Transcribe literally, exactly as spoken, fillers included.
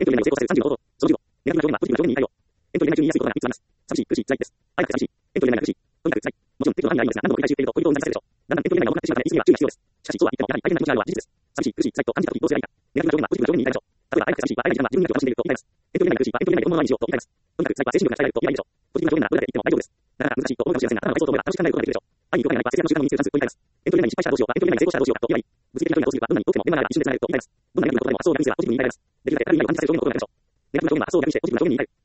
エントリー内を成功させるさんじゅうの方法。そのじゅうご、ネガティブな条件はポジティブな条件に対応。エントリー内中に言いやすいことがみっつあります。寂しい、苦しい、辛いです。愛が寂しい。エントリー内が苦しい。とにかく辛い。もちろん適度な範囲にはいいのですが、何度も繰り返し言っていると、恋人をうざりさせるでしょう。だんだんエントリー内が重くなってしまうため、言い過ぎは注意が必要です。しかし、そうは言っても、やはり相手の気持ちがあるのは事実です。寂しい、苦しい、辛いと感じたときどうすればいいか。ネガティブな条件はポジティブな条件に言い換えましょう。例えば、愛が寂しいは愛がいないでしょう。愛がじゅうにんいると楽しんでいると言い換えます。エントリー内が苦しいはエントリー内で本物の愛にしようと言い換えます。とにかく辛いは精神力が鍛えられると言い換えるでしょう。ポジティブな条件ならどれだけ言っても大丈夫です。だから難しいと思うかもしれませんが、頭がそうと思えば楽しく考えることができるでしょう。愛に興味がないは節約の習慣を身につけるチャンスと言い換えます。エントリー内に失敗したらどうしようか、エントリー内で成功したらどうしようかと言えばいい。物理的な条件はどうするか、どんなに遠くても目の前なら一瞬で繋がれると言い換えます。どんなネガティブなことでも発想を逆にすればポジティブに言い換えます。できるだけ明るい意味を感じさせる条件のことを考えましょう。ネガティブな条件は発想を逆にしてポジティブな条件に言い換える。